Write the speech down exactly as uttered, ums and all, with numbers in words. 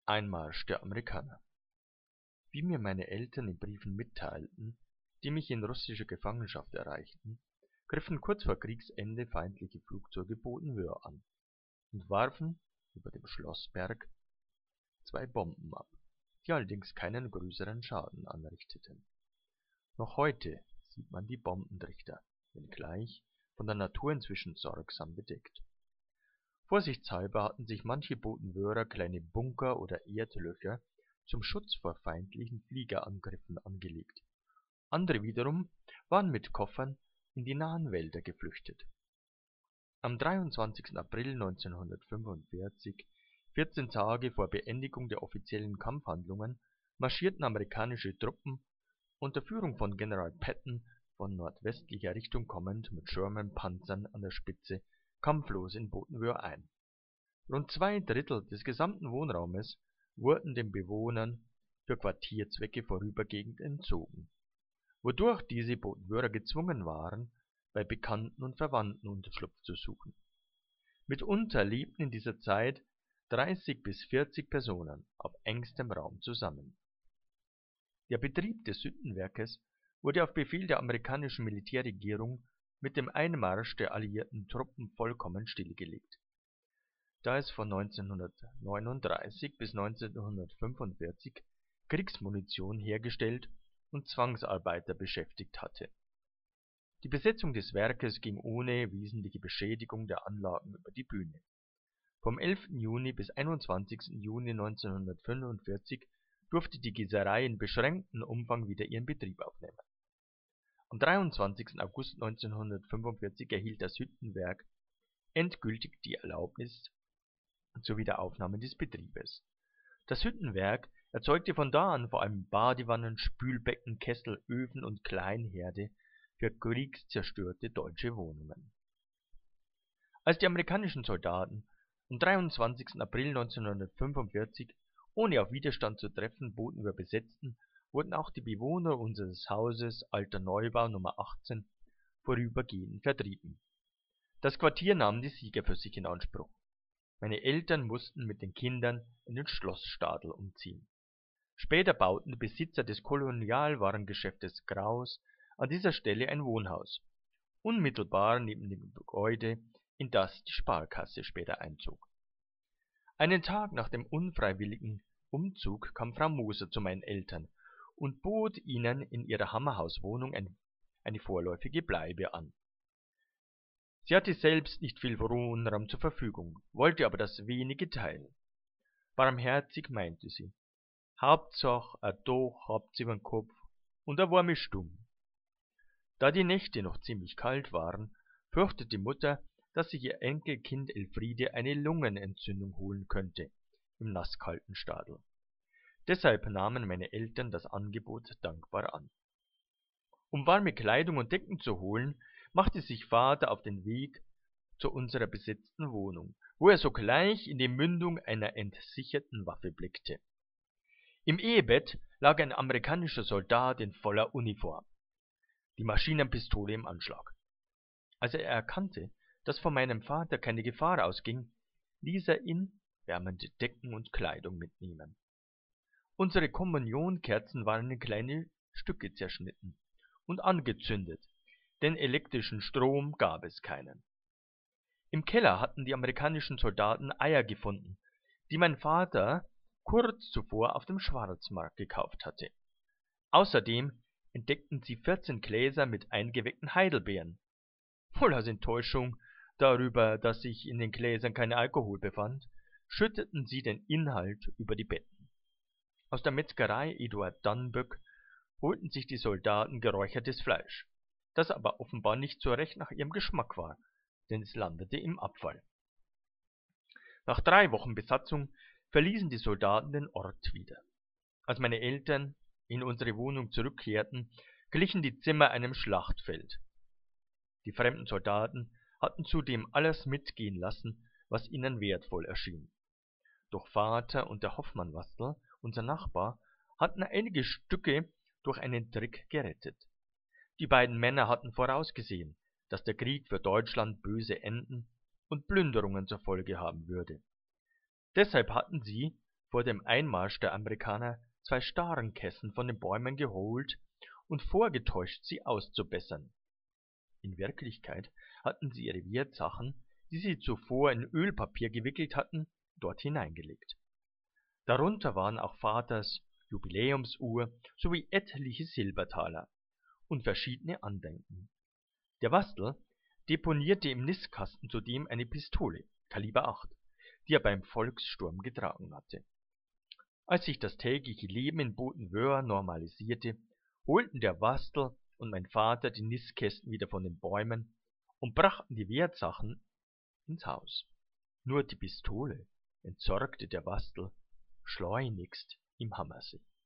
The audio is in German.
Einmarsch der Amerikaner. Wie mir meine Eltern in Briefen mitteilten, die mich in russischer Gefangenschaft erreichten, griffen kurz vor Kriegsende feindliche Flugzeuge Bodenhöhe an und warfen über dem Schlossberg zwei Bomben ab, die allerdings keinen größeren Schaden anrichteten. Noch heute sieht man die Bombentrichter, wenngleich von der Natur inzwischen sorgsam bedeckt. Vorsichtshalber hatten sich manche Bodenwörer kleine Bunker oder Erdlöcher zum Schutz vor feindlichen Fliegerangriffen angelegt. Andere wiederum waren mit Koffern in die nahen Wälder geflüchtet. Am dreiundzwanzigsten April neunzehnhundertfünfundvierzig, vierzehn Tage vor Beendigung der offiziellen Kampfhandlungen, marschierten amerikanische Truppen unter Führung von General Patton von nordwestlicher Richtung kommend mit Sherman-Panzern an der Spitze kampflos in Bodenwöhr ein. Rund zwei Drittel des gesamten Wohnraumes wurden den Bewohnern für Quartierzwecke vorübergehend entzogen, wodurch diese Bodenwörer gezwungen waren, bei Bekannten und Verwandten Unterschlupf zu suchen. Mitunter lebten in dieser Zeit dreißig bis vierzig Personen auf engstem Raum zusammen. Der Betrieb des Hüttenwerkes wurde auf Befehl der amerikanischen Militärregierung mit dem Einmarsch der alliierten Truppen vollkommen stillgelegt. Da es von neunzehnhundertneununddreißig bis neunzehnhundertfünfundvierzig Kriegsmunition hergestellt und Zwangsarbeiter beschäftigt hatte. Die Besetzung des Werkes ging ohne wesentliche Beschädigung der Anlagen über die Bühne. Vom elften Juni bis einundzwanzigsten Juni neunzehnhundertfünfundvierzig durfte die Gießerei in beschränktem Umfang wieder ihren Betrieb aufnehmen. Am dreiundzwanzigsten August neunzehnhundertfünfundvierzig erhielt das Hüttenwerk endgültig die Erlaubnis zur Wiederaufnahme des Betriebes. Das Hüttenwerk erzeugte von da an vor allem Badewannen, Spülbecken, Kessel, Öfen und Kleinherde für kriegszerstörte deutsche Wohnungen. Als die amerikanischen Soldaten am dreiundzwanzigsten April neunzehnhundertfünfundvierzig ohne auf Widerstand zu treffen Bodenwöhr besetzten, wurden auch die Bewohner unseres Hauses Alter Neubau Nummer achtzehn vorübergehend vertrieben. Das Quartier nahmen die Sieger für sich in Anspruch. Meine Eltern mussten mit den Kindern in den Schlossstadel umziehen. Später bauten die Besitzer des Kolonialwarengeschäftes Kraus an dieser Stelle ein Wohnhaus, unmittelbar neben dem Gebäude, in das die Sparkasse später einzog. Einen Tag nach dem unfreiwilligen Umzug kam Frau Moser zu meinen Eltern und bot ihnen in ihrer Hammerhauswohnung ein, eine vorläufige Bleibe an. Sie hatte selbst nicht viel Wohnraum zur Verfügung, wollte aber das wenige teilen. Barmherzig meinte sie, Hauptsache a Dach habt's übern Kopf und a warme Stumm. Da die Nächte noch ziemlich kalt waren, fürchtete die Mutter, dass sich ihr Enkelkind Elfriede eine Lungenentzündung holen könnte im nasskalten Stadel. Deshalb nahmen meine Eltern das Angebot dankbar an. Um warme Kleidung und Decken zu holen, machte sich Vater auf den Weg zu unserer besetzten Wohnung, wo er sogleich in die Mündung einer entsicherten Waffe blickte. Im Ehebett lag ein amerikanischer Soldat in voller Uniform, die Maschinenpistole im Anschlag. Als er erkannte, dass von meinem Vater keine Gefahr ausging, ließ er ihn wärmende Decken und Kleidung mitnehmen. Unsere Kommunionkerzen waren in kleine Stücke zerschnitten und angezündet, denn elektrischen Strom gab es keinen. Im Keller hatten die amerikanischen Soldaten Eier gefunden, die mein Vater kurz zuvor auf dem Schwarzmarkt gekauft hatte. Außerdem entdeckten sie vierzehn Gläser mit eingeweckten Heidelbeeren. Wohl aus Enttäuschung darüber, dass sich in den Gläsern kein Alkohol befand, schütteten sie den Inhalt über die Betten. Aus der Metzgerei Eduard Dannböck holten sich die Soldaten geräuchertes Fleisch, das aber offenbar nicht so recht nach ihrem Geschmack war, denn es landete im Abfall. Nach drei Wochen Besatzung verließen die Soldaten den Ort wieder. Als meine Eltern in unsere Wohnung zurückkehrten, glichen die Zimmer einem Schlachtfeld. Die fremden Soldaten hatten zudem alles mitgehen lassen, was ihnen wertvoll erschien. Doch Vater und der Hoffmann-Wastl, unser Nachbar, hatten einige Stücke durch einen Trick gerettet. Die beiden Männer hatten vorausgesehen, dass der Krieg für Deutschland böse enden und Plünderungen zur Folge haben würde. Deshalb hatten sie vor dem Einmarsch der Amerikaner zwei Starenkästen von den Bäumen geholt und vorgetäuscht, sie auszubessern. In Wirklichkeit hatten sie ihre Wertsachen, die sie zuvor in Ölpapier gewickelt hatten, dort hineingelegt. Darunter waren auch Vaters Jubiläumsuhr sowie etliche Silbertaler und verschiedene Andenken. Der Wastl deponierte im Nistkasten zudem eine Pistole, Kaliber acht, die er beim Volkssturm getragen hatte. Als sich das tägliche Leben in Bodenwöhr normalisierte, holten der Wastl und mein Vater die Nistkästen wieder von den Bäumen und brachten die Wertsachen ins Haus. Nur die Pistole entsorgte der Wastl schleunigst im Hammersee.